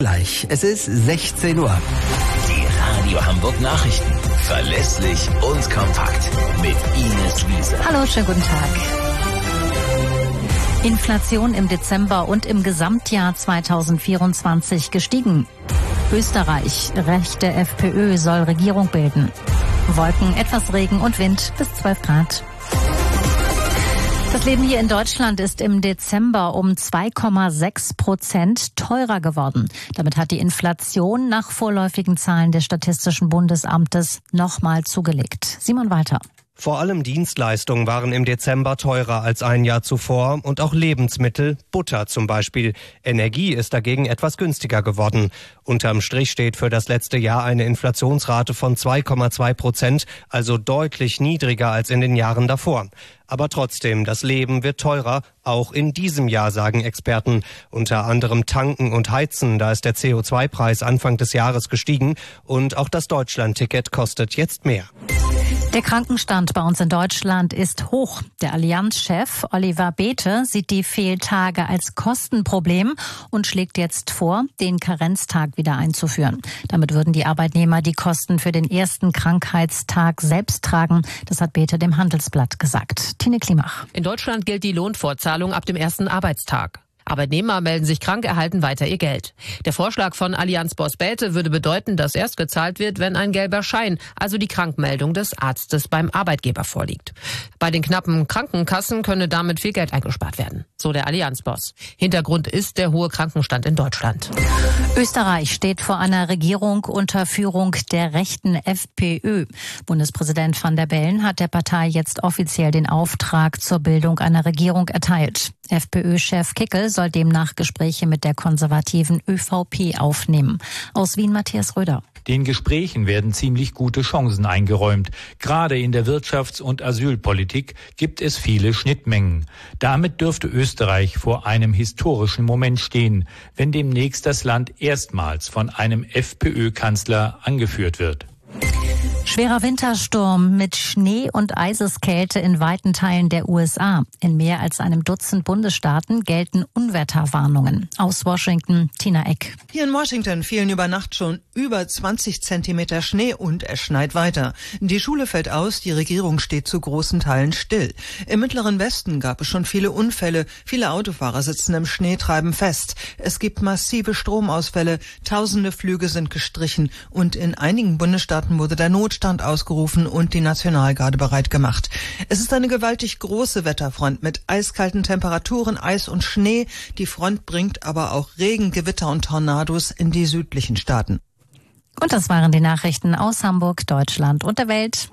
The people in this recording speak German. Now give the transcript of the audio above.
gleich. Es ist 16 Uhr. Die Radio Hamburg Nachrichten. Verlässlich und kompakt. Mit Ines Wiese. Hallo, schönen guten Tag. Inflation im Dezember und im Gesamtjahr 2024 gestiegen. Österreich, rechte FPÖ soll Regierung bilden. Wolken, etwas Regen und Wind bis 12 Grad. Das Leben hier in Deutschland ist im Dezember um 2,6% teurer geworden. Damit hat die Inflation nach vorläufigen Zahlen des Statistischen Bundesamtes nochmal zugelegt. Simon Walter. Vor allem Dienstleistungen waren im Dezember teurer als ein Jahr zuvor und auch Lebensmittel, Butter zum Beispiel. Energie ist dagegen etwas günstiger geworden. Unterm Strich steht für das letzte Jahr eine Inflationsrate von 2,2%, also deutlich niedriger als in den Jahren davor. Aber trotzdem, das Leben wird teurer, auch in diesem Jahr, sagen Experten. Unter anderem Tanken und Heizen, da ist der CO2-Preis Anfang des Jahres gestiegen und auch das Deutschland-Ticket kostet jetzt mehr. Der Krankenstand bei uns in Deutschland ist hoch. Der Allianz-Chef Oliver Bäte sieht die Fehltage als Kostenproblem und schlägt jetzt vor, den Karenztag wieder einzuführen. Damit würden die Arbeitnehmer die Kosten für den ersten Krankheitstag selbst tragen. Das hat Bäte dem Handelsblatt gesagt. Tine Klimach. In Deutschland gilt die Lohnfortzahlung ab dem ersten Arbeitstag. Arbeitnehmer melden sich krank, erhalten weiter ihr Geld. Der Vorschlag von Allianz-Boss Bäte würde bedeuten, dass erst gezahlt wird, wenn ein gelber Schein, also die Krankmeldung des Arztes beim Arbeitgeber vorliegt. Bei den knappen Krankenkassen könne damit viel Geld eingespart werden, so der Allianz-Boss. Hintergrund ist der hohe Krankenstand in Deutschland. Österreich steht vor einer Regierung unter Führung der rechten FPÖ. Bundespräsident Van der Bellen hat der Partei jetzt offiziell den Auftrag zur Bildung einer Regierung erteilt. FPÖ-Chef Kickl soll demnach Gespräche mit der konservativen ÖVP aufnehmen. Aus Wien Matthias Röder. Den Gesprächen werden ziemlich gute Chancen eingeräumt. Gerade in der Wirtschafts- und Asylpolitik gibt es viele Schnittmengen. Damit dürfte Österreich vor einem historischen Moment stehen, wenn demnächst das Land erstmals von einem FPÖ-Kanzler angeführt wird. Schwerer Wintersturm mit Schnee und Eiseskälte in weiten Teilen der USA. In mehr als einem Dutzend Bundesstaaten gelten Unwetterwarnungen. Aus Washington, Tina Eck. Hier in Washington fielen über Nacht schon über 20 Zentimeter Schnee und es schneit weiter. Die Schule fällt aus, die Regierung steht zu großen Teilen still. Im mittleren Westen gab es schon viele Unfälle. Viele Autofahrer sitzen im Schnee, treiben fest. Es gibt massive Stromausfälle. Tausende Flüge sind gestrichen. Und in einigen Bundesstaaten wurde der Notstand ausgerufen und die Nationalgarde bereit gemacht. Es ist eine gewaltig große Wetterfront mit eiskalten Temperaturen, Eis und Schnee. Die Front bringt aber auch Regen, Gewitter und Tornados in die südlichen Staaten. Und das waren die Nachrichten aus Hamburg, Deutschland und der Welt.